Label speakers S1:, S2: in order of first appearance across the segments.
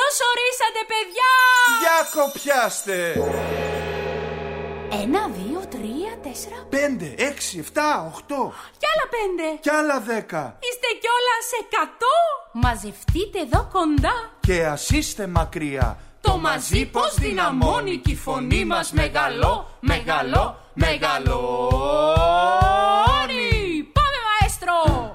S1: Καλώς ορίσατε, παιδιά!
S2: Για κοπιάστε!
S1: 1, 2, 3, 4,
S2: 5, 6, 7, 8.
S1: Κι άλλα 5.
S2: Κι άλλα 10.
S1: Είστε κιόλας 100. Μαζευτείτε εδώ κοντά.
S2: Και ας είστε μακριά.
S1: Το μαζί πως δυναμώνει κι η φωνή μας μεγαλώ, μεγαλώ, μεγαλώνει. Πάμε, μαέστρο!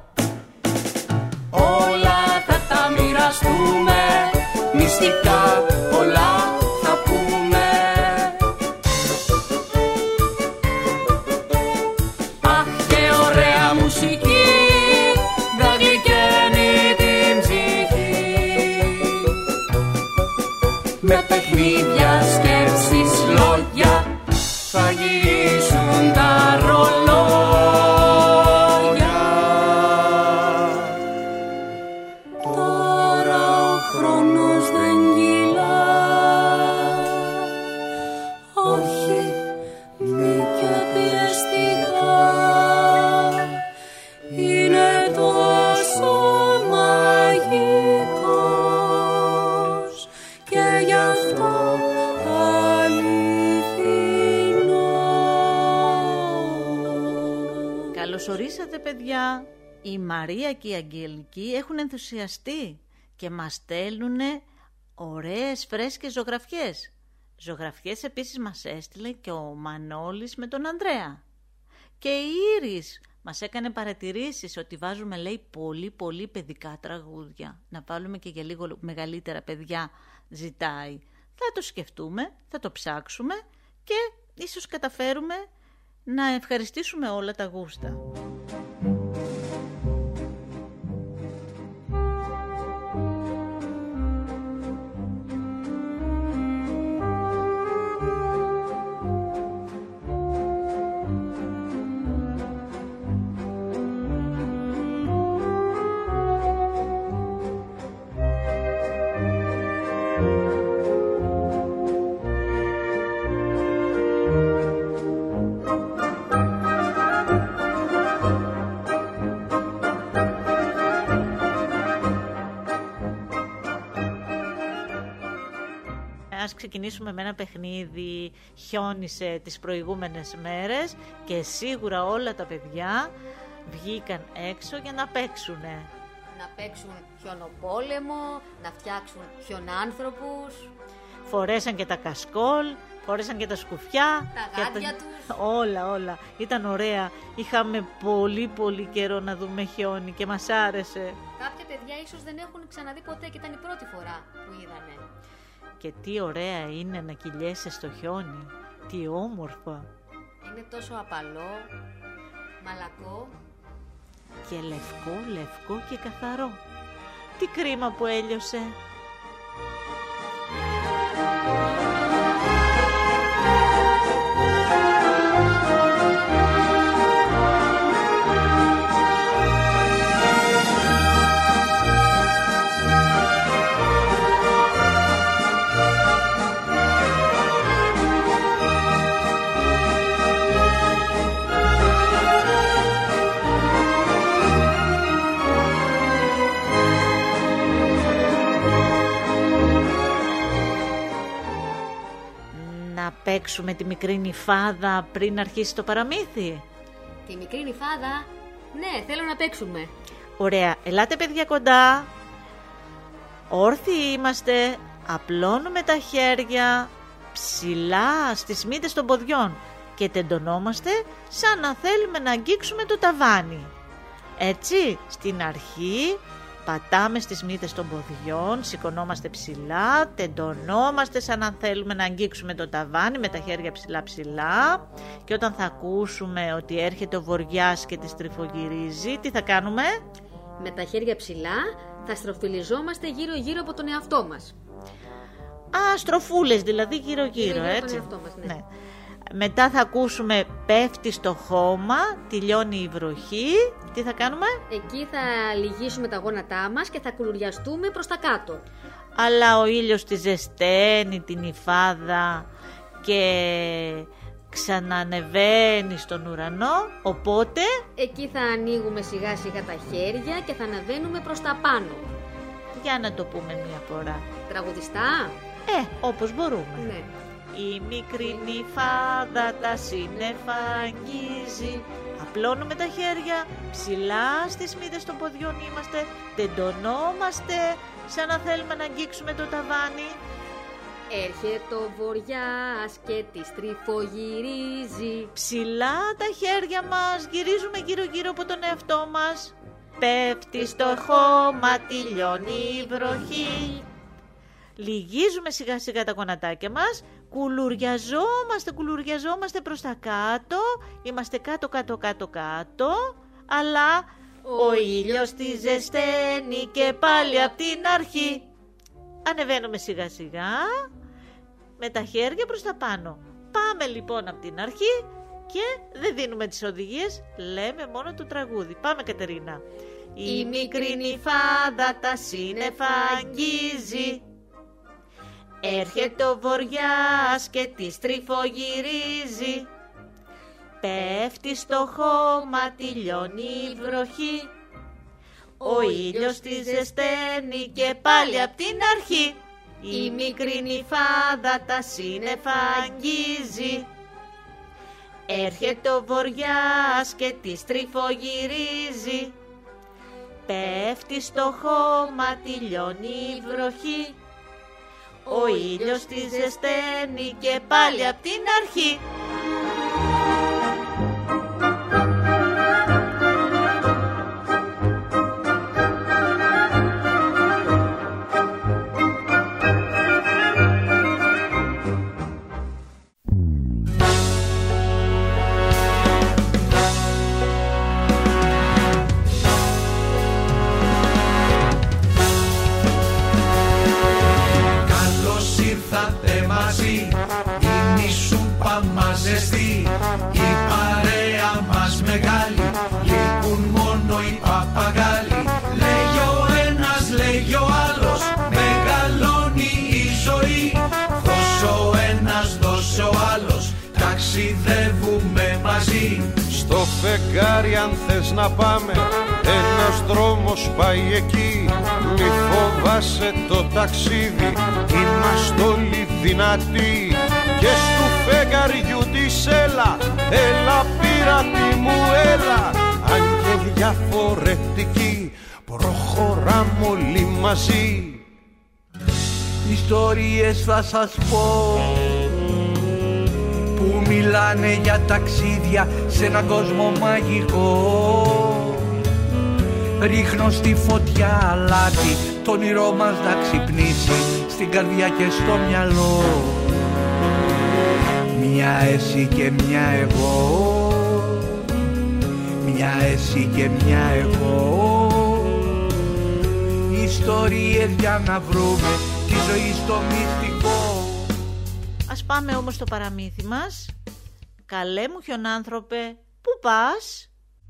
S1: Όλα θα τα μοιραστούμε, μυστικά πολλά θα πούμε. Αχ, και ωραία μουσική, θα γλυκαίνει την ψυχή. Με παιχνίδια, σκέψεις, λόγια, θα γυρίσουν τα ρολόγια. Τώρα ο χρόνος δεν κυλά, όχι μη και πιεστικά. Είναι τόσο μαγικός και γι' αυτό αληθινό.
S3: Καλώς ορίσατε, παιδιά. Η Μαρία και η Αγγελική έχουν ενθουσιαστεί και μας στέλνουν ωραίες φρέσκες ζωγραφιές. Ζωγραφιές επίσης μας έστειλε και ο Μανώλης με τον Ανδρέα. Και η Ήρης μας έκανε παρατηρήσεις ότι βάζουμε, λέει, πολύ παιδικά τραγούδια. Να βάλουμε και για λίγο μεγαλύτερα παιδιά, ζητάει. Θα το σκεφτούμε, θα το ψάξουμε και ίσως καταφέρουμε να ευχαριστήσουμε όλα τα γούστα. Ας ξεκινήσουμε με ένα παιχνίδι. Χιόνισε τις προηγούμενες μέρες και σίγουρα όλα τα παιδιά βγήκαν έξω για να παίξουνε.
S4: Να παίξουν χιονοπόλεμο, να φτιάξουν χιονάνθρωπους.
S3: Φορέσαν και τα κασκόλ, φορέσαν και τα σκουφιά.
S4: Τα γάντια τους.
S3: Όλα. Ήταν ωραία. Είχαμε πολύ καιρό να δούμε χιόνι και μας άρεσε.
S4: Κάποια παιδιά ίσως δεν έχουν ξαναδεί ποτέ και ήταν η πρώτη φορά που είδανε.
S3: Και τι ωραία είναι να κυλιέσαι στο χιόνι. Τι όμορφα.
S4: Είναι τόσο απαλό, μαλακό
S3: Και λευκό και καθαρό. Τι κρίμα που έλειωσε. Να παίξουμε τη μικρή νυφάδα πριν αρχίσει το παραμύθι.
S4: Τη μικρή νυφάδα, ναι, θέλω να παίξουμε.
S3: Ωραία, ελάτε παιδιά κοντά. Όρθιοι είμαστε, απλώνουμε τα χέρια ψηλά στις μύτες των ποδιών και τεντωνόμαστε σαν να θέλουμε να αγγίξουμε το ταβάνι. Έτσι, στην αρχή πατάμε στις μύτες των ποδιών, σηκωνόμαστε ψηλά, τεντωνόμαστε σαν να θέλουμε να αγγίξουμε το ταβάνι με τα χέρια ψηλά και όταν θα ακούσουμε ότι έρχεται ο βοριάς και τη στριφογυρίζει, τι θα κάνουμε?
S4: Με τα χέρια ψηλά θα στροφιλιζόμαστε γύρω-γύρω από τον εαυτό μας.
S3: Α, στροφούλες δηλαδή γύρω-γύρω, έτσι.
S4: Από τον εαυτό μας, ναι.
S3: Μετά θα ακούσουμε πέφτει στο χώμα, τελειώνει η βροχή. Τι θα κάνουμε?
S4: Εκεί θα λυγίσουμε τα γόνατά μας και θα κουλουριαστούμε προς τα κάτω.
S3: Αλλά ο ήλιος τη ζεσταίνει την υφάδα και ξανανεβαίνει στον ουρανό, οπότε
S4: εκεί θα ανοίγουμε σιγά σιγά τα χέρια και θα ανεβαίνουμε προς τα πάνω.
S3: Για να το πούμε μία φορά.
S4: Τραγουδιστά?
S3: Όπως μπορούμε.
S4: Ναι.
S3: Η μικρή νυφάδα τα σύννεφα αγγίζει. Απλώνουμε τα χέρια, ψηλά στις μύτες των ποδιών είμαστε. Τεντωνόμαστε σαν να θέλουμε να αγγίξουμε το ταβάνι.
S4: Έρχεται ο βοριάς και τη στριφογυρίζει.
S3: Ψηλά τα χέρια μας, γυρίζουμε γύρω-γύρω από τον εαυτό μας. Πέφτει στο χώμα, τελειώνει η βροχή. Λυγίζουμε σιγά σιγά τα γονατάκια μας. Κουλουριαζόμαστε προς τα κάτω. Είμαστε κάτω, αλλά ο ήλιος τη ζεσταίνει και πάλι απ' την αρχή. Ανεβαίνουμε σιγά σιγά με τα χέρια προς τα πάνω. Πάμε λοιπόν απ' την αρχή και δεν δίνουμε τις οδηγίες, λέμε μόνο το τραγούδι. Πάμε, Κατερίνα. Η μικρή νυφάδα τα σύννεφα αγγίζει. Έρχεται ο βοριάς και τη στριφογυρίζει. Πέφτει στο χώμα, τελειώνει η βροχή. Ο ήλιος τη ζεσταίνει και πάλι απ' την αρχή. Η μικρή νυφάδα τα σύννεφα αγγίζει. Έρχεται ο βοριάς και τη στριφογυρίζει. Πέφτει στο χώμα, τελειώνει η βροχή. Ο ήλιος τη ζεσταίνει και πάλι απ' την αρχή.
S2: Η παρέα μας μεγάλη, λείπουν μόνο οι παπαγάλοι. Λέγει ο ένας, λέγει ο άλλος, μεγαλώνει η ζωή. Δώσε ο ένας, δώσε ο άλλος, ταξιδεύουμε μαζί.
S5: Στο φεγγάρι αν θες να πάμε, ένας δρόμος πάει εκεί. Μη φοβάσαι το ταξίδι, είμαστε όλοι δυνατοί. Και στου φεγγαριού της έλα, έλα πειράτη μου έλα. Αν και διαφορετικοί, προχωράμε όλοι μαζί.
S6: Ιστορίες θα σας πω που μιλάνε για ταξίδια σε έναν κόσμο μαγικό. Ρίχνω στη φωτιά αλάτι, το όνειρό μας να ξυπνήσει στην καρδιά και στο μυαλό. Μια εσύ και μια εγώ, μια εσύ και μια εγώ. Ιστορίες για να βρούμε τη ζωή στο μυστικό.
S3: Ας πάμε όμως στο παραμύθι μας. Καλέ μου χιονάνθρωπε, πού πας?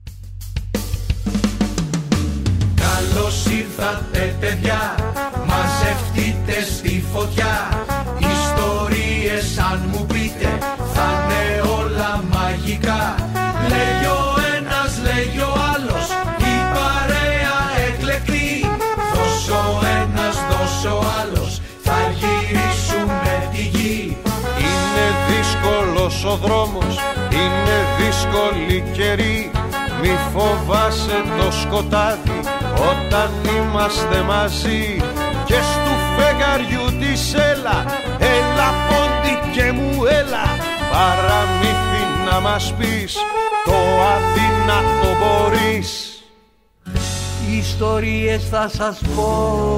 S2: Καλώς ήρθατε παιδιά, μαζευτείτε στη φωτιά. Ιστορίες αν μου πείτε, θα είναι όλα μαγικά. Λέγει ο ένας, λέγει ο άλλος, η παρέα εκλεκτή. Δώσε ο ένας, δώσε ο άλλος, θα γυρίσουμε τη γη.
S5: Είναι δύσκολος ο δρόμος, είναι δύσκολη καιρή. Μη φοβάσαι το σκοτάδι όταν είμαστε μαζί. Και στου φεγγαριού της έλα, έλα πόντι και μου έλα. Παραμύθι να μας πεις, το αδύνατο μπορείς.
S6: Ιστορίες θα σας πω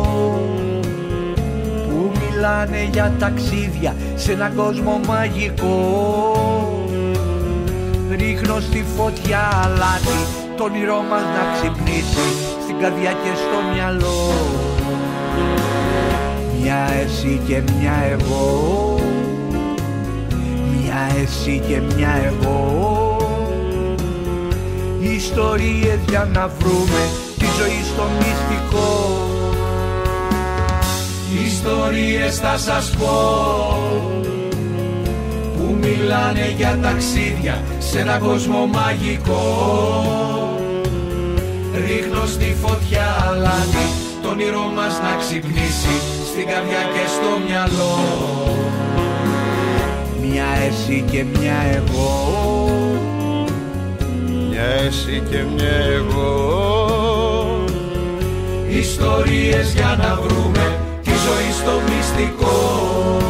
S6: που μιλάνε για ταξίδια σε έναν κόσμο μαγικό. Ρίχνω στη φωτιά αλάτι, το όνειρό μας να ξυπνήσει στην καρδιά και στο μυαλό. Μια εσύ και μια εγώ, μια εσύ και μια εγώ. Ιστορίες για να βρούμε τη ζωή στο μυστικό.
S2: Ιστορίες θα σας πω που μιλάνε για ταξίδια σε έναν κόσμο μαγικό. Ρίχνω στη φωτιά αλάτι, το όνειρό μας να ξυπνήσει στην καρδιά και στο μυαλό.
S6: Μια εσύ και μια εγώ,
S5: μια εσύ και μια εγώ,
S2: ιστορίες για να βρούμε τη ζωή στο μυστικό.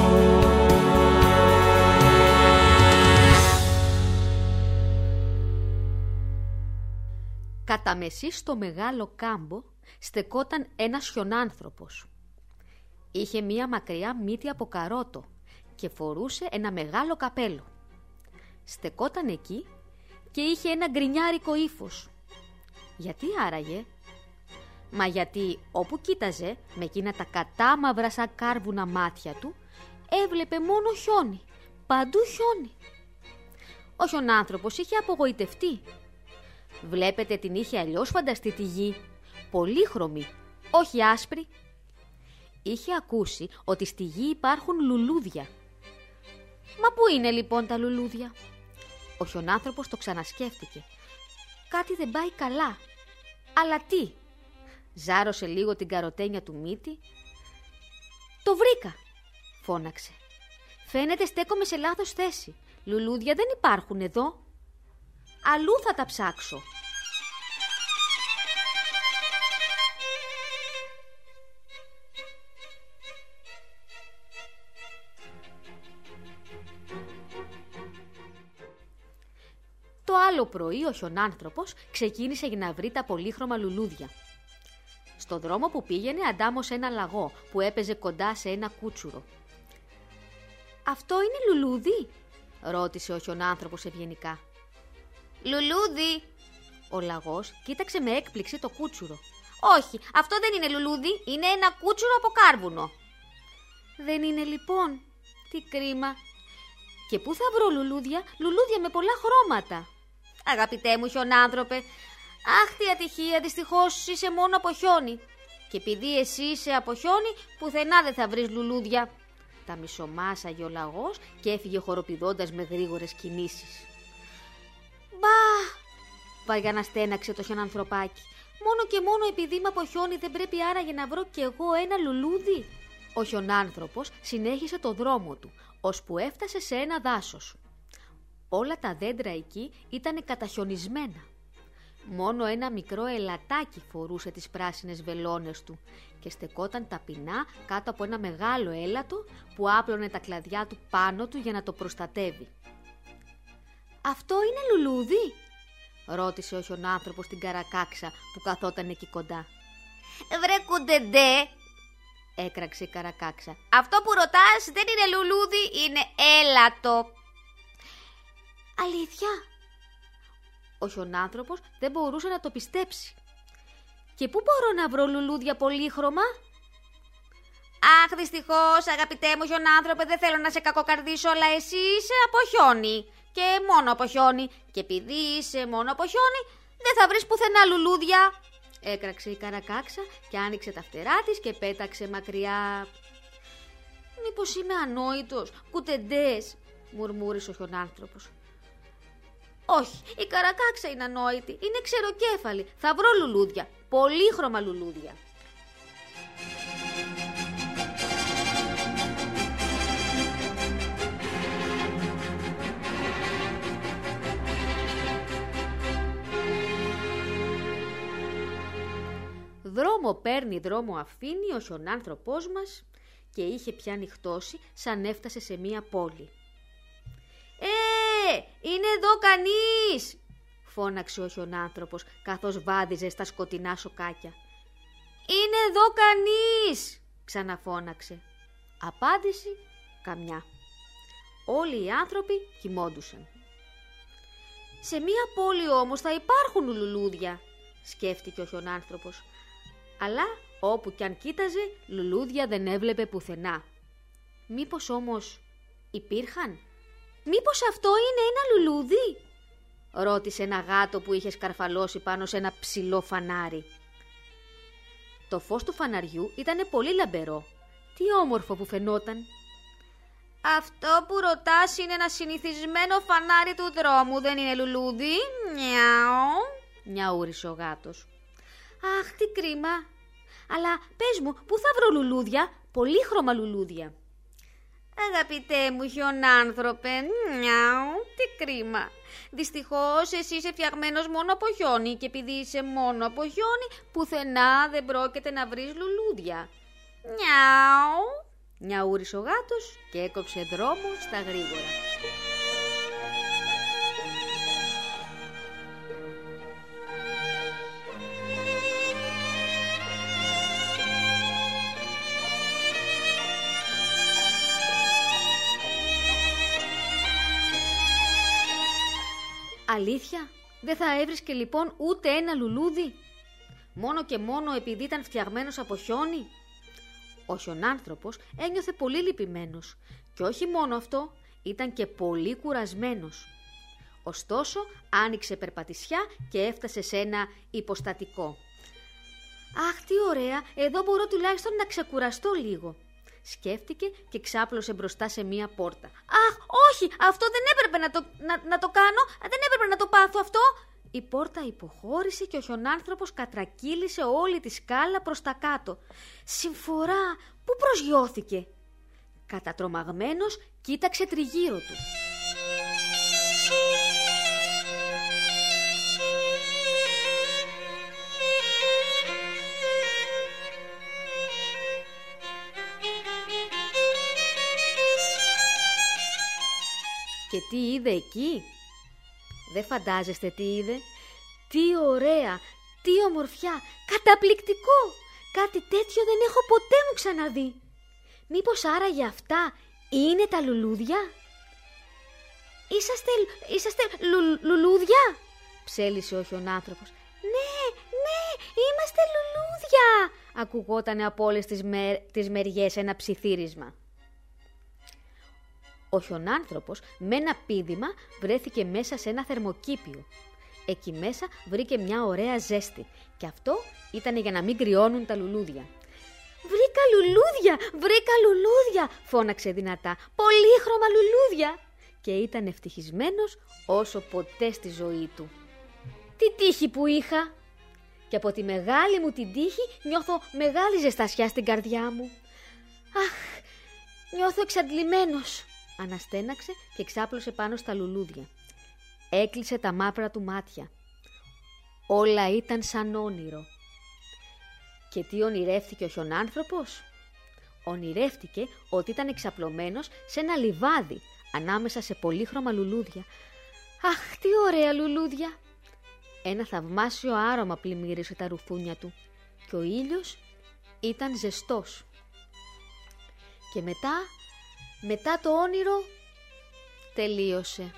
S4: Κατά μεσή στο μεγάλο κάμπο στεκόταν ένας χιονάνθρωπος. Είχε μία μακριά μύτη από καρότο και φορούσε ένα μεγάλο καπέλο. Στεκόταν εκεί και είχε ένα γκρινιάρικο ύφος. Γιατί άραγε? Μα γιατί όπου κοίταζε με εκείνα τα κατάμαυρα σαν κάρβουνα μάτια του, έβλεπε μόνο χιόνι, παντού χιόνι. Ο χιονάνθρωπος είχε απογοητευτεί. Βλέπετε, την είχε αλλιώς φανταστεί τη γη, πολύχρωμη, όχι άσπρη. Είχε ακούσει ότι στη γη υπάρχουν λουλούδια. Μα πού είναι λοιπόν τα λουλούδια? Ο χιονάνθρωπος το ξανασκέφτηκε. Κάτι δεν πάει καλά. Αλλά τι? Ζάρωσε λίγο την καροτένια του μύτη. Το βρήκα, φώναξε. Φαίνεται στέκομαι σε λάθος θέση. Λουλούδια δεν υπάρχουν εδώ. Αλλού θα τα ψάξω. Το άλλο πρωί ο χιονάνθρωπος ξεκίνησε για να βρει τα πολύχρωμα λουλούδια. Στο δρόμο που πήγαινε αντάμωσε ένα λαγό που έπαιζε κοντά σε ένα κούτσουρο. «Αυτό είναι λουλούδι?» ρώτησε ο χιονάνθρωπος ευγενικά. «Λουλούδι!» Ο λαγός κοίταξε με έκπληξη το κούτσουρο. «Όχι, αυτό δεν είναι λουλούδι, είναι ένα κούτσουρο από κάρβουνο». «Δεν είναι λοιπόν? Τι κρίμα. Και πού θα βρω λουλούδια? Λουλούδια με πολλά χρώματα». «Αγαπητέ μου χιονάνθρωπε, αχ τι ατυχία, δυστυχώς είσαι μόνο από χιόνι. Και επειδή εσύ είσαι από χιόνι, πουθενά δεν θα βρεις λουλούδια». Τα μισομάσαγε ο λαγός και έφυγε χοροπηδώντας με γρήγορες κινήσεις. «Μπα!» βαριαναστέναξε το χιονανθρωπάκι. «Μόνο και μόνο επειδή είμαι από χιόνι δεν πρέπει άραγε να βρω κι εγώ ένα λουλούδι?» Ο χιονάνθρωπος συνέχισε το δρόμο του, ώσπου έφτασε σε ένα δάσος. Όλα τα δέντρα εκεί ήταν καταχιονισμένα. Μόνο ένα μικρό ελατάκι φορούσε τις πράσινες βελόνες του και στεκόταν ταπεινά κάτω από ένα μεγάλο έλατο που άπλωνε τα κλαδιά του πάνω του για να το προστατεύει. «Αυτό είναι λουλούδι?» ρώτησε ο χιονάνθρωπος την καρακάξα που καθόταν εκεί κοντά. «Βρε κουντεντέ», έκραξε η καρακάξα, «αυτό που ρωτάς δεν είναι λουλούδι, είναι έλατο». «Αλήθεια?» Ο χιονάνθρωπος δεν μπορούσε να το πιστέψει. «Και πού μπορώ να βρω λουλούδια πολύχρωμα?» «Αχ, δυστυχώς, αγαπητέ μου χιονάνθρωπε, δεν θέλω να σε κακοκαρδίσω, αλλά εσύ είσαι από χιόνι και μόνο από χιόνι. Και επειδή είσαι μόνο από χιόνι, δεν θα βρεις πουθενά λουλούδια», έκραξε η καρακάξα και άνοιξε τα φτερά της και πέταξε μακριά. «Μήπως είμαι ανόητος, κουτεντές?» μουρμούρισε ο χιονάνθρωπος. «Όχι, η καρακάξα είναι ανόητη, είναι ξεροκέφαλη. Θα βρω λουλούδια, πολύχρωμα λουλούδια». Δρόμο παίρνει, δρόμο αφήνει ο χιονάνθρωπός μας και είχε πια νυχτώσει σαν έφτασε σε μία πόλη. Είναι εδώ κανείς?» φώναξε ο χιονάνθρωπος καθώς βάδιζε στα σκοτεινά σοκάκια. «Είναι εδώ κανείς?» ξαναφώναξε. Απάντηση καμιά. Όλοι οι άνθρωποι κοιμόντουσαν. «Σε μία πόλη όμως θα υπάρχουν λουλούδια», σκέφτηκε ο χιονάνθρωπος. Αλλά όπου κι αν κοίταζε, λουλούδια δεν έβλεπε πουθενά. Μήπως όμως υπήρχαν? «Μήπως αυτό είναι ένα λουλούδι?» ρώτησε ένα γάτο που είχε σκαρφαλώσει πάνω σε ένα ψηλό φανάρι. Το φως του φαναριού ήταν πολύ λαμπερό. Τι όμορφο που φαινόταν. «Αυτό που ρωτάς είναι ένα συνηθισμένο φανάρι του δρόμου, δεν είναι λουλούδι?» «Μιαου», νιαούρισε ο γάτος. «Αχ, τι κρίμα. Αλλά πες μου, πού θα βρω λουλούδια, πολύχρωμα λουλούδια? Αγαπητέ μου χιονάνθρωπε, τι κρίμα. Δυστυχώς εσύ είσαι φτιαγμένος μόνο από χιόνι και επειδή είσαι μόνο από χιόνι, πουθενά δεν πρόκειται να βρεις λουλούδια. Νιάου, νιαούρισε ο γάτος και έκοψε δρόμο στα γρήγορα. Αλήθεια, δεν θα έβρισκε λοιπόν ούτε ένα λουλούδι? Μόνο και μόνο επειδή ήταν φτιαγμένος από χιόνι? Ο χιονάνθρωπος ένιωθε πολύ λυπημένος και όχι μόνο αυτό, ήταν και πολύ κουρασμένος. Ωστόσο, άνοιξε περπατησιά και έφτασε σε ένα υποστατικό. «Αχ, τι ωραία, εδώ μπορώ τουλάχιστον να ξεκουραστώ λίγο», σκέφτηκε και ξάπλωσε μπροστά σε μία πόρτα. «Αχ, όχι, αυτό δεν έπρεπε να το κάνω, δεν έπρεπε να το πάθω αυτό». Η πόρτα υποχώρησε και ο χιονάνθρωπος κατρακύλησε όλη τη σκάλα προς τα κάτω. «Συμφορά, πού προσγειώθηκε?» Κατατρομαγμένος κοίταξε τριγύρω του. Και τι είδε εκεί? Δεν φαντάζεστε τι είδε? Τι ωραία, τι ομορφιά, καταπληκτικό! Κάτι τέτοιο δεν έχω ποτέ μου ξαναδεί. Μήπως άραγε αυτά είναι τα λουλούδια? Είσαστε λουλούδια? Ψέλισε ο χιονάνθρωπος. Ναι, είμαστε λουλούδια! Ακουγότανε από όλες τις μεριές ένα ψιθύρισμα. Ο χιονάνθρωπος με ένα πήδημα βρέθηκε μέσα σε ένα θερμοκήπιο. Εκεί μέσα βρήκε μια ωραία ζέστη και αυτό ήταν για να μην κρυώνουν τα λουλούδια. Βρήκα λουλούδια, φώναξε δυνατά, πολύχρωμα λουλούδια, και ήταν ευτυχισμένος όσο ποτέ στη ζωή του. Τι τύχη που είχα! Και από τη μεγάλη μου την τύχη νιώθω μεγάλη ζεστασιά στην καρδιά μου. Αχ, νιώθω εξαντλημένος, αναστέναξε και ξάπλωσε πάνω στα λουλούδια. Έκλεισε τα μαύρα του μάτια. Όλα ήταν σαν όνειρο. Και τι ονειρεύτηκε ο χιονάνθρωπος? Ονειρεύτηκε ότι ήταν εξαπλωμένος σε ένα λιβάδι ανάμεσα σε πολύχρωμα λουλούδια. Αχ, τι ωραία λουλούδια! Ένα θαυμάσιο άρωμα πλημμύρισε τα ρουθούνια του και ο ήλιος ήταν ζεστός. Και μετά το όνειρο τελείωσε.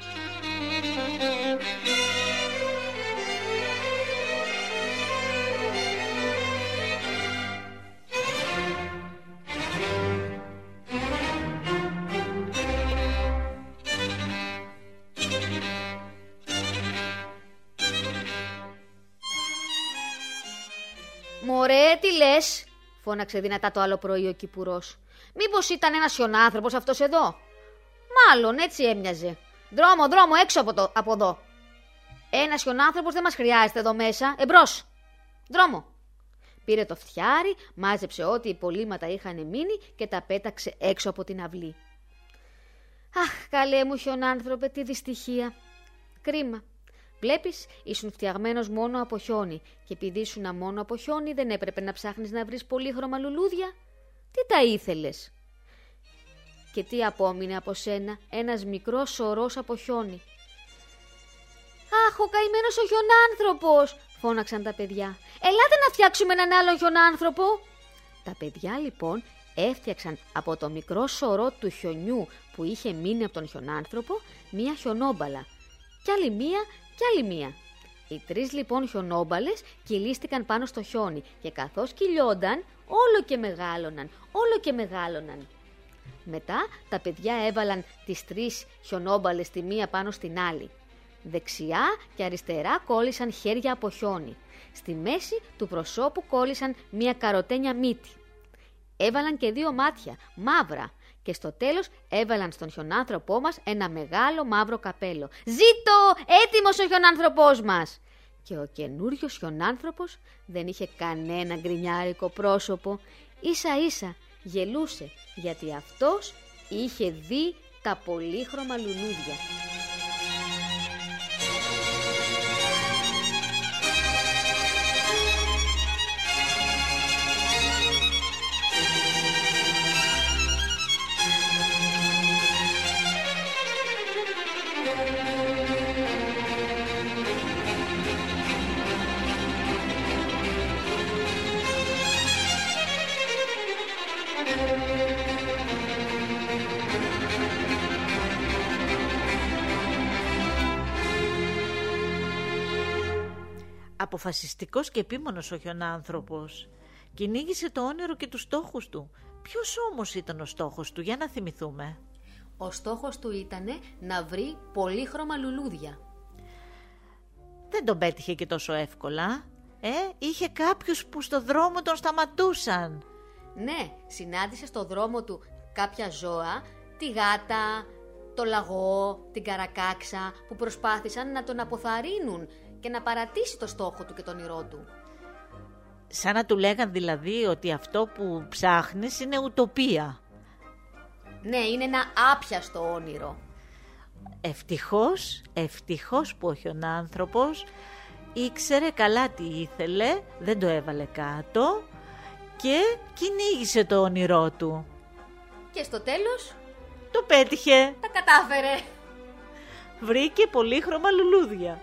S4: «Μωρέ, τι λες?» φώναξε δυνατά το άλλο πρωί ο κυπουρός. «Μήπως ήταν ένας χιονάνθρωπος αυτός εδώ?» «Μάλλον έτσι έμοιαζε. Δρόμο, έξω από εδώ. Ένας χιονάνθρωπος δεν μας χρειάζεται εδώ μέσα. Εμπρός! Δρόμο!» Πήρε το φτιάρι, μάζεψε ό,τι υπολείμματα είχαν μείνει και τα πέταξε έξω από την αυλή. «Αχ, καλέ μου χιονάνθρωπε, τι δυστυχία! Κρίμα. Βλέπεις, ήσουν φτιαγμένος μόνο από χιόνι και επειδή ήσουν μόνο από χιόνι δεν έπρεπε να ψάχνεις να βρεις πολύχρωμα λουλούδια. Τι τα ήθελες?» «Και τι απόμεινε από σένα? Ένας μικρός σωρός από χιόνι». «Αχ, ο καημένος ο χιονάνθρωπος!» φώναξαν τα παιδιά. «Ελάτε να φτιάξουμε έναν άλλον χιονάνθρωπο!» Τα παιδιά λοιπόν έφτιαξαν από το μικρό σωρό του χιονιού που είχε μείνει από τον χιονάνθρωπο μία χιονόμπαλα κι άλλη μία κι άλλη μία. Οι τρεις λοιπόν χιονόμπαλες κυλίστηκαν πάνω στο χιόνι και καθώς κυλιόνταν όλο και μεγάλωναν. Μετά τα παιδιά έβαλαν τις τρεις χιονόμπαλες τη μία πάνω στην άλλη. Δεξιά και αριστερά κόλλησαν χέρια από χιόνι. Στη μέση του προσώπου κόλλησαν μία καροτένια μύτη. Έβαλαν και 2 μάτια, μαύρα. Και στο τέλος έβαλαν στον χιονάνθρωπό μας ένα μεγάλο μαύρο καπέλο. «Ζήτω! Έτοιμος ο χιονάνθρωπός μας!» Και ο καινούριος χιονάνθρωπος δεν είχε κανένα γκρινιάρικο πρόσωπο. Ίσα ίσα γελούσε, γιατί αυτός είχε δει τα πολύχρωμα λουλούδια.
S3: Αποφασιστικός και επίμονος ο χιονάνθρωπος. Κυνήγησε το όνειρο και τους στόχους του. Ποιος όμως ήταν ο στόχος του, για να θυμηθούμε?
S4: Ο στόχος του ήταν να βρει πολύχρωμα λουλούδια.
S3: Δεν τον πέτυχε και τόσο εύκολα. Είχε κάποιους που στο δρόμο τον σταματούσαν.
S4: Ναι, συνάντησε στο δρόμο του κάποια ζώα, τη γάτα, το λαγό, την καρακάξα, που προσπάθησαν να τον αποθαρρύνουν και να παρατήσει το στόχο του και τον όνειρό του.
S3: Σαν να του λέγαν δηλαδή ότι αυτό που ψάχνεις είναι ουτοπία.
S4: Ναι, είναι ένα άπιαστο όνειρο.
S3: Ευτυχώς που ο χιονάνθρωπος ήξερε καλά τι ήθελε, δεν το έβαλε κάτω και κυνήγησε το όνειρό του.
S4: Και στο τέλος
S3: το πέτυχε.
S4: Τα κατάφερε.
S3: Βρήκε πολύχρωμα λουλούδια.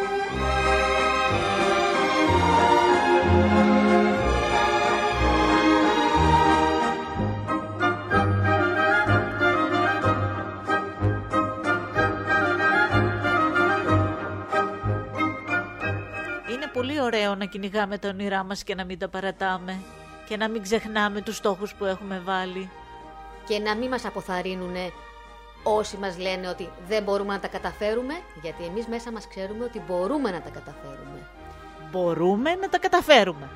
S3: Είναι πολύ ωραίο να κυνηγάμε τα όνειρά μας και να μην τα παρατάμε και να μην ξεχνάμε τους στόχους που έχουμε βάλει.
S4: Και να μην μας αποθαρρύνουνε όσοι μας λένε ότι δεν μπορούμε να τα καταφέρουμε, γιατί εμείς μέσα μας ξέρουμε ότι μπορούμε να τα καταφέρουμε.
S3: Μπορούμε να τα καταφέρουμε.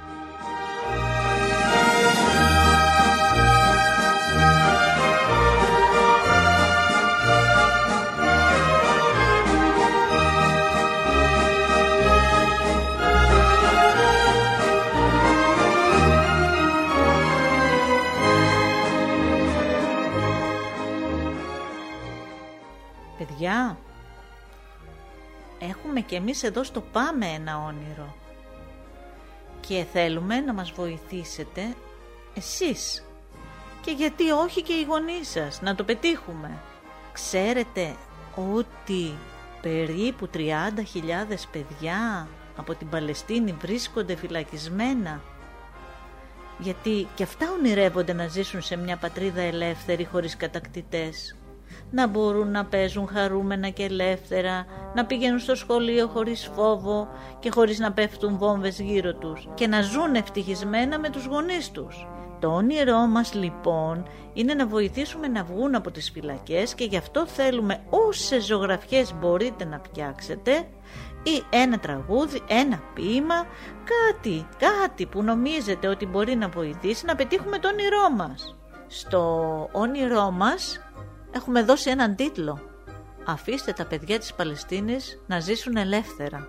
S3: Παιδιά, έχουμε κι εμείς εδώ στο Πάμε ένα όνειρο και θέλουμε να μας βοηθήσετε εσείς και γιατί όχι και οι γονείς σας να το πετύχουμε. Ξέρετε ότι περίπου 30.000 παιδιά από την Παλαιστίνη βρίσκονται φυλακισμένα, γιατί και αυτά ονειρεύονται να ζήσουν σε μια πατρίδα ελεύθερη χωρίς κατακτητές, να μπορούν να παίζουν χαρούμενα και ελεύθερα, να πηγαίνουν στο σχολείο χωρίς φόβο και χωρίς να πέφτουν βόμβες γύρω τους και να ζουν ευτυχισμένα με τους γονείς τους. Το όνειρό μας λοιπόν είναι να βοηθήσουμε να βγουν από τις φυλακές και γι' αυτό θέλουμε όσες ζωγραφιές μπορείτε να φτιάξετε ή ένα τραγούδι, ένα ποίημα, κάτι που νομίζετε ότι μπορεί να βοηθήσει να πετύχουμε το όνειρό μας. Στο όνειρό μας έχουμε δώσει έναν τίτλο: αφήστε τα παιδιά της Παλαιστίνης να ζήσουν ελεύθερα.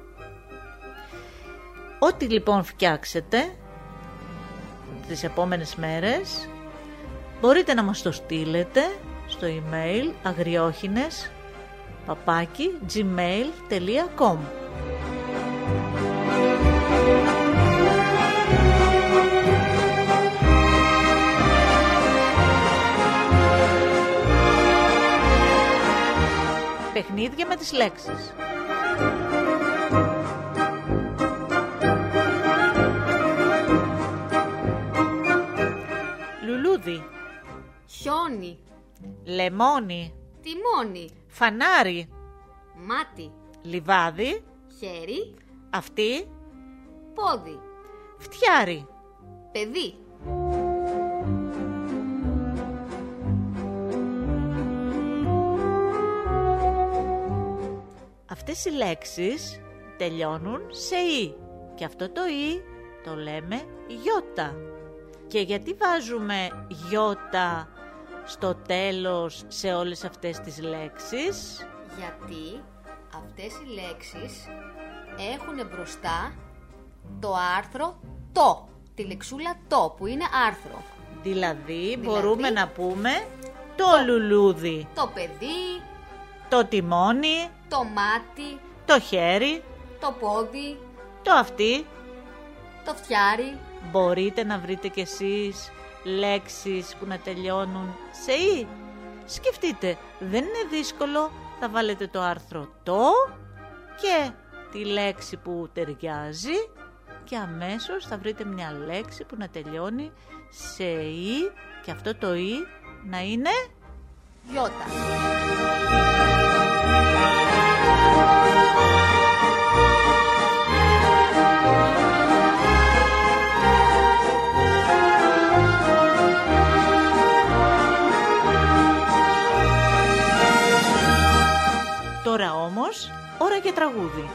S3: Ό,τι λοιπόν φτιάξετε τις επόμενες μέρες μπορείτε να μας το στείλετε στο email agriokines@gmail.com. Παιχνίδια με τις λέξεις. Λουλούδι,
S4: Χιόνι,
S3: λεμόνι,
S4: τιμόνι,
S3: φανάρι,
S4: μάτι,
S3: λιβάδι,
S4: χέρι,
S3: αυτή,
S4: πόδι,
S3: φτιάρι.
S4: παιδί.
S3: Αυτές οι λέξεις τελειώνουν σε «η» και αυτό το «η» το λέμε γιώτα. Και γιατί βάζουμε γιώτα στο τέλος σε όλες αυτές τις λέξεις?
S4: Γιατί αυτές οι λέξεις έχουν μπροστά το άρθρο το, τη λεξούλα το, που είναι άρθρο.
S3: Δηλαδή μπορούμε να πούμε το λουλούδι,
S4: το παιδί,
S3: το τιμόνι,
S4: το μάτι,
S3: το χέρι,
S4: το πόδι,
S3: το αυτί.
S4: το φτιάρι.
S3: Μπορείτε να βρείτε κι εσείς λέξεις που να τελειώνουν σε «η». Σκεφτείτε, δεν είναι δύσκολο, θα βάλετε το άρθρο το και τη λέξη που ταιριάζει και αμέσως θα βρείτε μια λέξη που να τελειώνει σε «η» και αυτό το «η» να είναι
S4: Γιώτα.
S3: Τώρα όμως, ώρα για τραγούδι.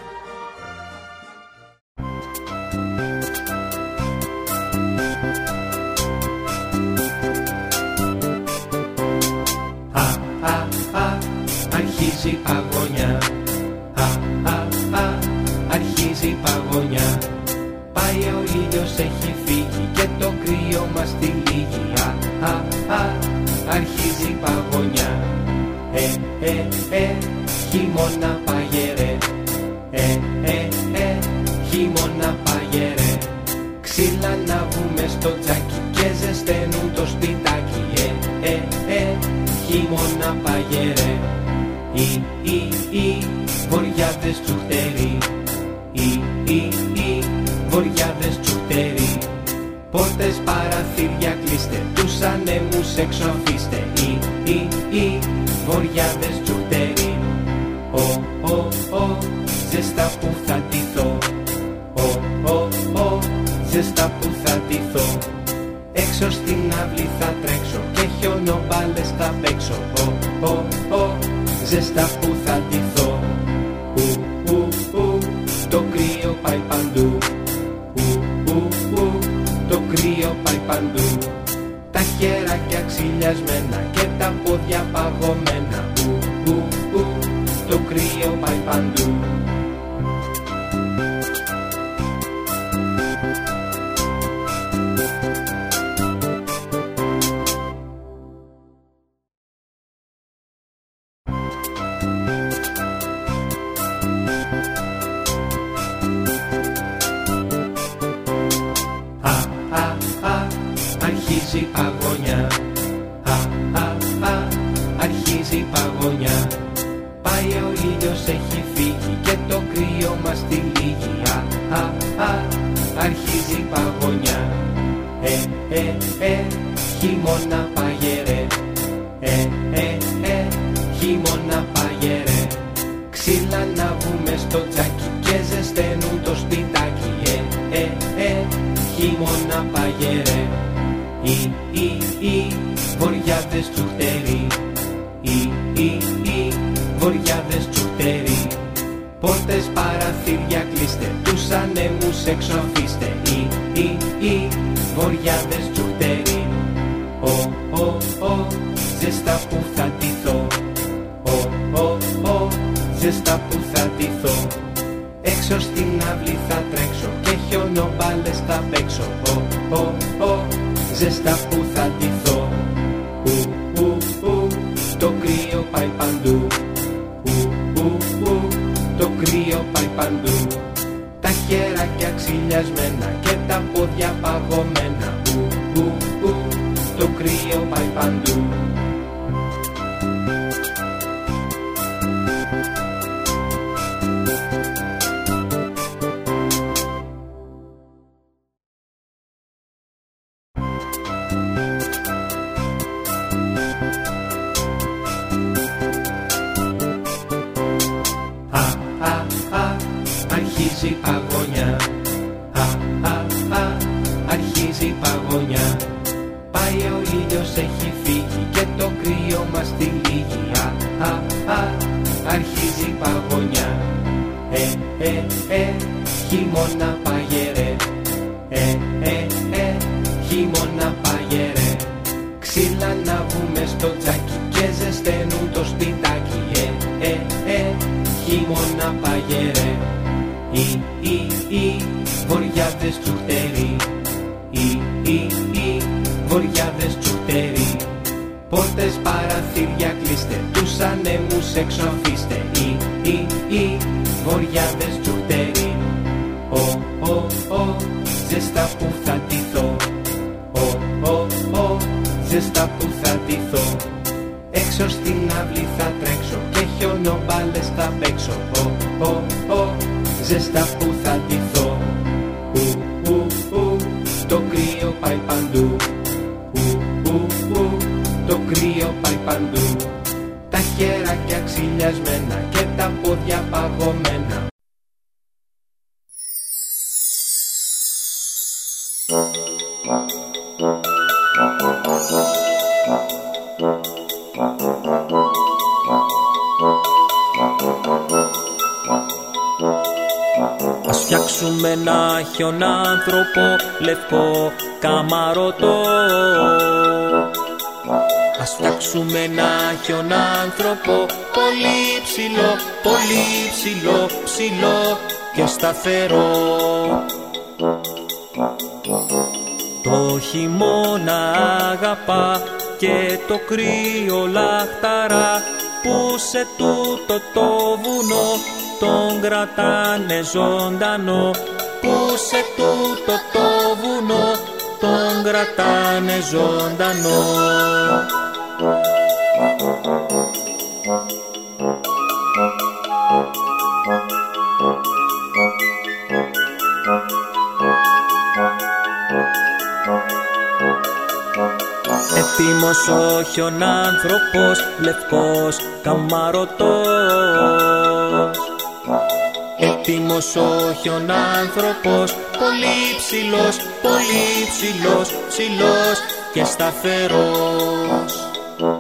S2: Αρχίζει η παγωνιά. Αρχίζει η παγωνιά. Πάει ο ήλιος, έχει φύγει και το κρύο μας τυλίγει. Αρχίζει η παγωνιά. Χειμώνα παγερέ. Χειμώνα παγερέ. Ξύλα να βγούμε στο τζάκι και ζεσταίνουν το σπιτάκι. Χειμώνα παγερέ. Βοριάδες τσουχτεροί. Βοριάδες τσουχτεροί. Πόρτες παραθύρια κλείστε, τους ανέμους έξω αφήστε. Βοριάδες τσουχτεροί. Ζεστά που θα ντυθώ. Ζεστά που θα ντυθώ. Έξω στην αυλή θα τρέξω και χιονομπάλες θα παίξω. Ζεστά που θα ντυθώ. Το κρύο πάει παντού. Το κρύο πάει παντού. Τα χεράκια ξυλιασμένα και τα πόδια παγωμένα. Το κρύο πάει παντού. Αρχίζει η παγωνιά. Αρχίζει η παγωνιά. Πάει ο ήλιος, έχει φύγει και το κρύο μας τυλίγει. Αρχίζει η παγωνιά. Χειμώνα παγερέ. Χειμώνα παγερέ. Ξύλα να βγούμε στο τζάκι και ζεσταίνουν το σπιτάκι. Χειμώνα παγερέ. Βοριάδες τσουχτεροί. Βοριάδες τσουχτεροί. Πόρτες παραθύρια κλείστε, τους ανέμους έξω αφήστε. Βοριάδες τσουχτεροί. Ζεστά που θα ντυθώ. Ζεστά που θα ντυθώ. Έξω στην αυλή θα τρέξω και χιονομπάλες θα παίξω. Ζεστά που θα ντυθώ. Το κρύο πάει παντού. Το κρύο πάει παντού. Τα χεράκια ξυλιασμένα και τα πόδια παγωμένα. Το κρύο πάει παντού. Αρχίζει η παγωνιά. Αρχίζει η παγωνιά. Πάει ο ήλιος, έχει φύγει και το κρύο μας τυλίγει. Αρχίζει η παγωνιά. Χειμώνα παγερέ. Χειμώνα παγερέ. Ξύλα να βγούμε στο τζάκι και ζεσταίνουν το σπιτάκι. Χειμώνα παγερέ. παραθύρια κλείστε, τους ανέμους έξω αφήστε. Οι βοριάδες τζουρτερί. Ζεστά που θα ντυθώ. Ζεστά που θα ντυθώ. Έξω στην αυλή θα τρέξω και χιονομπάλες θα παίξω. Ζεστά που θα ντυθώ. Το κρύο πάει παντού. Το κρύο πάει παντού. Τα χεράκια ξυλιασμένα και τα πόδια παγωμένα.
S7: Ας φτιάξουμε ένα χιονάνθρωπο λευκό καμαρωτό. Ας φτιάξουμε ένα χιονάνθρωπο πολύ ψηλό, πολύ ψηλό, ψηλό και σταθερό. Το χειμώνα αγαπά και το κρύο λαχταρά, που σε τούτο το βουνό τον κρατάνε ζωντανό, που σε τούτο το βουνό τον κρατάνε ζωντανό. Έτοιμος ο χιονάνθρωπος λευκός καμαρωτός. Έτοιμος ο χιονάνθρωπος πολύ ψηλός, πολύ ψηλός, ψηλός και σταθερός.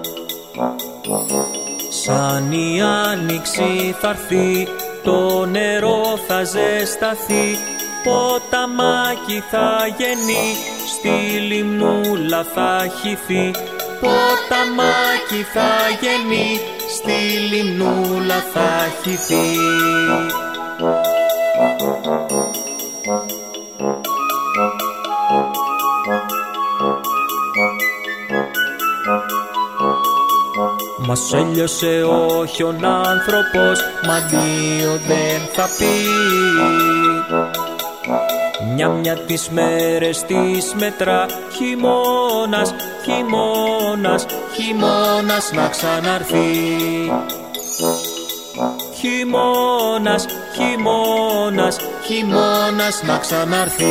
S7: Σαν η άνοιξη θa'ρθεί, το νερό θα ζεσταθεί, ποταμάκι θα γεννεί, στη λιμνούλα θα χυθεί. Ποταμάκι θα γεννεί, στη λιμνούλα θα χυθεί. Μας έλειωσε ο χιονάνθρωπος, μα αντίο δεν θα πει. Μια τις μέρες τις μετρά, χειμώνας, χειμώνας, χειμώνας να ξαναρθεί. Χειμώνας, χειμώνας, χειμώνας να ξαναρθεί.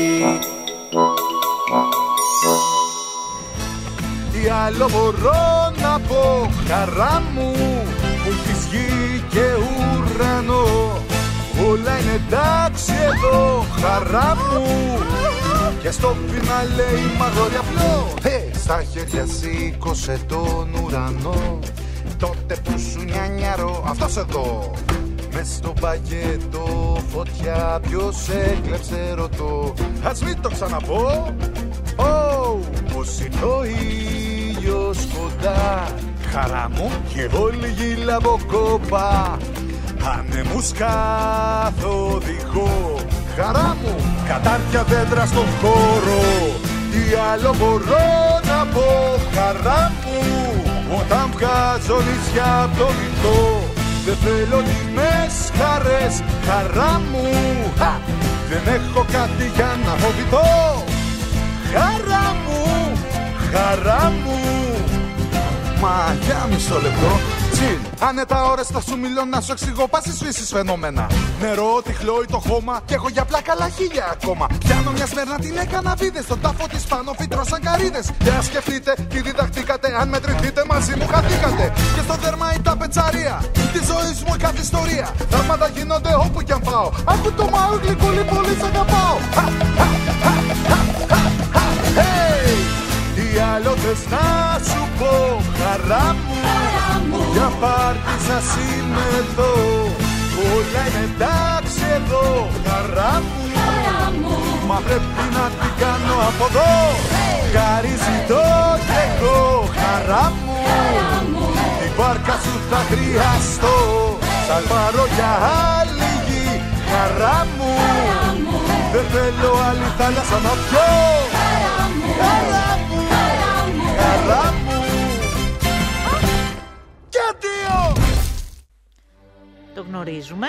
S8: Τι άλλο μπορώ να πω, χαρά μου, που έχεις γη και ουρανό. Όλα είναι εντάξει εδώ, χαρά μου, και στο πείμα λέει μαγόρι απλό. Στα χέρια σήκωσε τον ουρανό, τότε που σου νιανιαρώ αυτός εδώ. Μες στο παγετό φωτιά, ποιος έκλεψε ρωτώ. Ας μην το ξαναπώ. Πως είναι ο ήλιος κοντά, χαρά μου, και όλη γη λαμποκόπα. Ανεμούς καθοδηγώ, χαρά μου, κατάρτια δέντρα στον χώρο. Τι άλλο μπορώ να πω, χαρά μου, όταν βγάζω νησιά απ' το βυθό. Δεν θέλω τιμές χαρές, χαρά μου, δεν έχω κάτι για να φοβηθώ. Χαρά μου, χαρά μου. Μα για μισό λεπτό, τσιν. Άνετα ώρες θα σου μιλώ να σου εξηγώ πάσης φύσης φαινόμενα. Νερό, τυχλόι το χώμα και έχω για πλάκα λαχίλια ακόμα. Πιάνω μια σμέρνα την έκανα βίδες, στον τάφο της πάνω φυτρώσαν καρύδες. Και ας σκεφτείτε τι διδαχτήκατε, αν μετρηθείτε μαζί μου χαθήκατε. Και στο δέρμα η τα πετσαρία, τη ζωή μου η κάθε ιστορία. Θαύματα γίνονται όπου κι αν πάω, άκου το μάου γλυκούλι πολύ σ' αγαπάω. Τι άλλο θες να σου πω, χαρά μου, για πάρτι σας είμαι εδώ. Όλα είναι εντάξει εδώ, χαρά μου, μα πρέπει να την κάνω από εδώ. Χαρίζει το και εγώ, χαρά μου, την βάρκα σου θα χρειαστώ. Σαν πάρω για άλλη γη, χαρά μου, δεν θέλω άλλη θάλασσα να πιω. Χαρά μου, χαρά μου.
S3: Το γνωρίζουμε?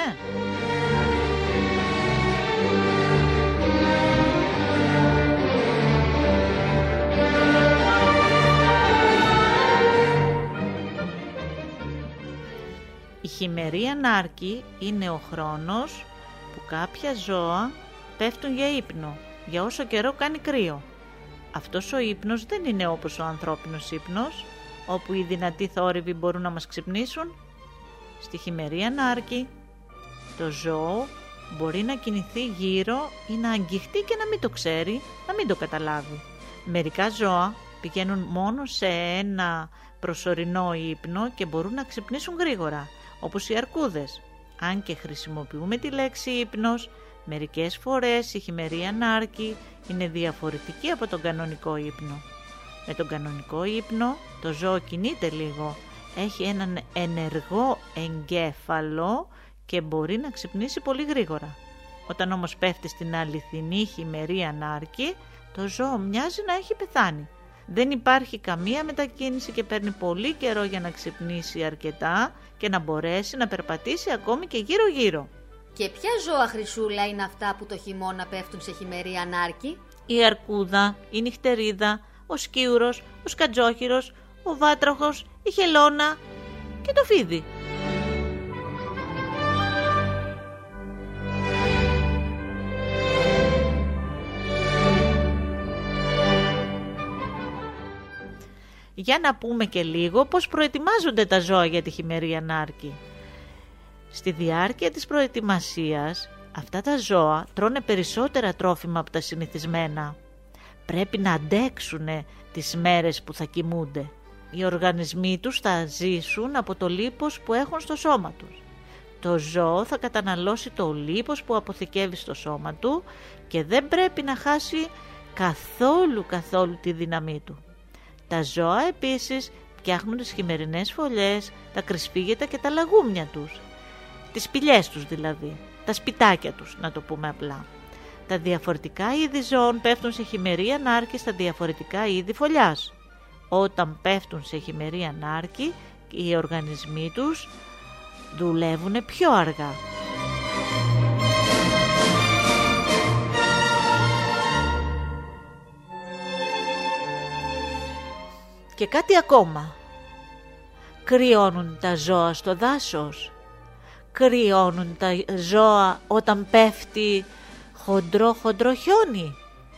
S3: Η χειμερή ανάρκη είναι ο χρόνος που κάποια ζώα πέφτουν για ύπνο, για όσο καιρό κάνει κρύο. Αυτός ο ύπνος δεν είναι όπως ο ανθρώπινος ύπνος, όπου οι δυνατοί θόρυβοι μπορούν να μας ξυπνήσουν. Στη χειμερή ανάρκη, το ζώο μπορεί να κινηθεί γύρω ή να αγγιχτεί και να μην το ξέρει, να μην το καταλάβει. Μερικά ζώα πηγαίνουν μόνο σε ένα προσωρινό ύπνο και μπορούν να ξυπνήσουν γρήγορα, όπως οι αρκούδες. Αν και χρησιμοποιούμε τη λέξη ύπνος, μερικές φορές η χειμερή ανάρκη είναι διαφορετική από τον κανονικό ύπνο. Με τον κανονικό ύπνο το ζώο κινείται λίγο, έχει έναν ενεργό εγκέφαλο και μπορεί να ξυπνήσει πολύ γρήγορα. Όταν όμως πέφτει στην αληθινή χειμερή ανάρκη, το ζώο μοιάζει να έχει πεθάνει. Δεν υπάρχει καμία μετακίνηση και παίρνει πολύ καιρό για να ξυπνήσει αρκετά και να μπορέσει να περπατήσει ακόμη και γύρω-γύρω.
S4: Και ποια ζώα, Χρυσούλα, είναι αυτά που το χειμώνα πέφτουν σε χειμερή ανάρκη?
S3: Η αρκούδα, η νυχτερίδα, ο σκίουρος, ο σκατζόχυρος, ο βάτραχος, η χελώνα και το φίδι. Για να πούμε και λίγο πώς προετοιμάζονται τα ζώα για τη χειμερή ανάρκη. Στη διάρκεια της προετοιμασίας, αυτά τα ζώα τρώνε περισσότερα τρόφιμα από τα συνηθισμένα. Πρέπει να αντέξουν τις μέρες που θα κοιμούνται. Οι οργανισμοί τους θα ζήσουν από το λίπος που έχουν στο σώμα τους. Το ζώο θα καταναλώσει το λίπος που αποθηκεύει στο σώμα του και δεν πρέπει να χάσει καθόλου τη δύναμή του. Τα ζώα επίσης φτιάχνουν τις χειμερινές φωλιές, τα κρυσφύγετα και τα λαγούμια τους. Τις σπηλιές τους δηλαδή, τα σπιτάκια τους, να το πούμε απλά. Τα διαφορετικά είδη ζώων πέφτουν σε χειμερή ανάρκη στα διαφορετικά είδη φωλιάς. Όταν πέφτουν σε χειμερή ανάρκη, οι οργανισμοί τους δουλεύουν πιο αργά. Και κάτι ακόμα. Κρυώνουν τα ζώα στο δάσος. Κρυώνουν τα ζώα όταν πέφτει χοντρό χιόνι.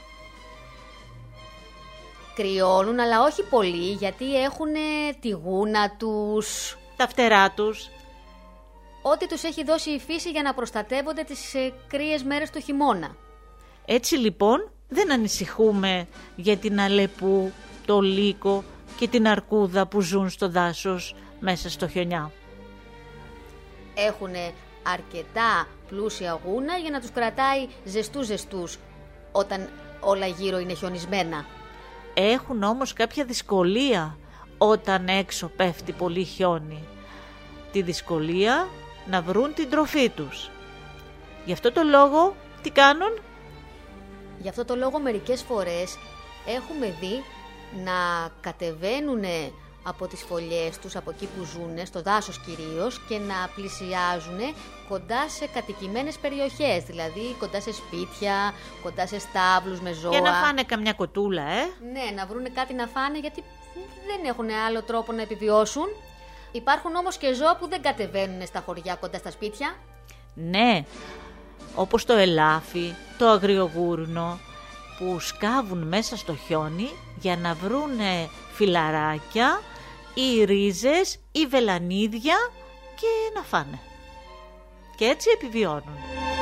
S4: Κρυώνουν, αλλά όχι πολύ, γιατί έχουν τη γούνα τους,
S3: τα φτερά τους,
S4: ό,τι τους έχει δώσει η φύση για να προστατεύονται τις κρύες μέρες του χειμώνα.
S3: Έτσι λοιπόν δεν ανησυχούμε για την αλεπού, το λύκο και την αρκούδα που ζουν στο δάσος μέσα στο χιονιά.
S4: Έχουν αρκετά πλούσια γούνα για να τους κρατάει ζεστούς όταν όλα γύρω είναι χιονισμένα.
S3: Έχουν όμως κάποια δυσκολία όταν έξω πέφτει πολύ χιόνι. Τη δυσκολία να βρουν την τροφή τους. Γι' αυτό το λόγο τι κάνουν?
S4: Γι' αυτό το λόγο μερικές φορές έχουμε δει να κατεβαίνουν από τις φωλιές τους, από εκεί που ζουν, στο δάσος κυρίως, και να πλησιάζουν κοντά σε κατοικημένες περιοχές, δηλαδή κοντά σε σπίτια, κοντά σε στάβλους με ζώα.
S3: Για να φάνε καμιά κοτούλα,
S4: Ναι, να βρουν κάτι να φάνε, γιατί δεν έχουν άλλο τρόπο να επιβιώσουν. Υπάρχουν όμως και ζώα που δεν κατεβαίνουν στα χωριά κοντά στα σπίτια.
S3: Ναι, όπως το ελάφι, το αγριογούρνο, που σκάβουν μέσα στο χιόνι για να βρούνε φυλαράκια ή ρίζες ή βελανίδια και να φάνε. Και έτσι επιβιώνουν.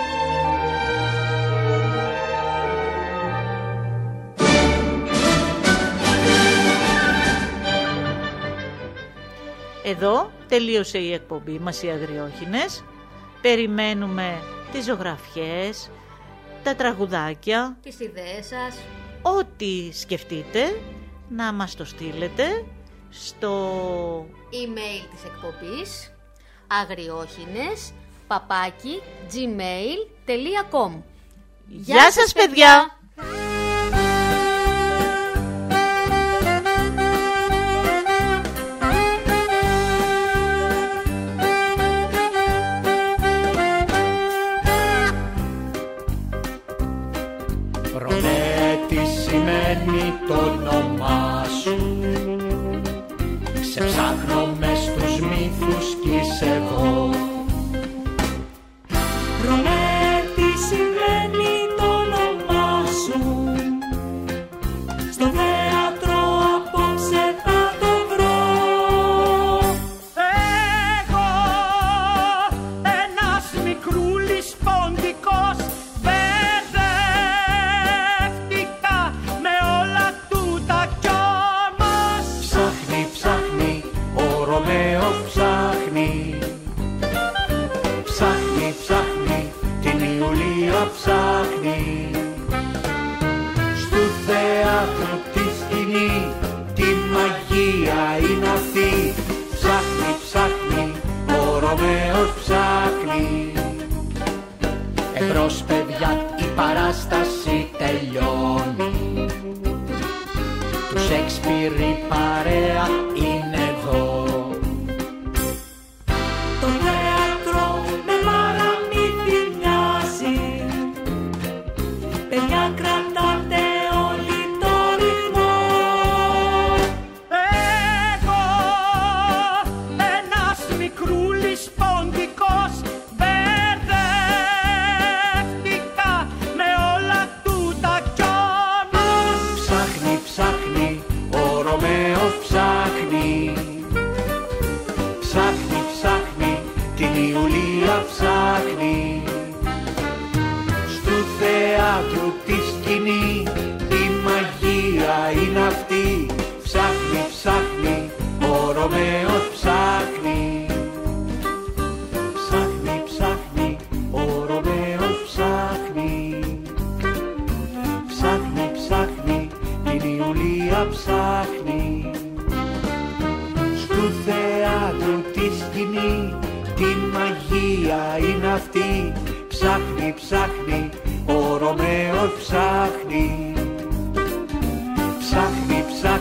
S3: Εδώ τελείωσε η εκπομπή μας, οι Αγριόχινες. Περιμένουμε τις ζωγραφιές, τα τραγουδάκια,
S4: τις ιδέες σας,
S3: ό,τι σκεφτείτε να μας το στείλετε στο
S4: email της εκπομπής agriόχινες@gmail.com.
S3: Γεια σας παιδιά!
S2: Σε ψάχνω μες στους μύθους κι είσαι εγώ.
S7: Ρωμέ, τι συμβαίνει το όνομά σου? Στο θέατρο απόψε θα το βρω.
S1: Εγώ, ένας μικρούλης ποντικός, μπερδεύτηκα με όλα τούτα κι όμως
S2: Ψάχνει, ψάχνει, ο Ρωμαίος ψάχνει. Ψάχνει, ψάχνει, την Ιουλία ψάχνει. Στου θέατρου τη σκηνή, τη μαγεία είναι αυτή. Ψάχνει, ψάχνει, ο Ρωμαίος ψάχνει. Εμπρός παιδιά, η παράσταση τελειώνει. Του Σέξπιρ η παρέα είναι εδώ.
S7: Το θέατρο με παραμύθι μοιάζει. Παιδιά, κρατάτε όλοι το ρυθμό.
S1: εγώ, ένας μικρούλης ποντικός, μπερδεύτηκα με όλα τούτα κι όμως
S2: Ψάχνει, ψάχνει, ο Ρωμαίος ψάχνει. Ψάχνει, ψάχνει, την Ιουλία ψάχνει. Στου θέατρου τη σκηνή, τη μαγεία είναι αυτή. Ψάχνει, ψάχνει, ο Ρωμαίος ψάχνει. Ψάχνει, ψάχνει, ο Ρωμαίος ψάχνει. Ψάχνει, ψάχνει, την Ιουλία ψάχνει. Στου θέατρου τη σκηνή, τη μαγεία είναι αυτή. Ψάχνει, ψάχνει, ο Ρωμαίος ψάχνει. Ψάχνει, ψάχνει,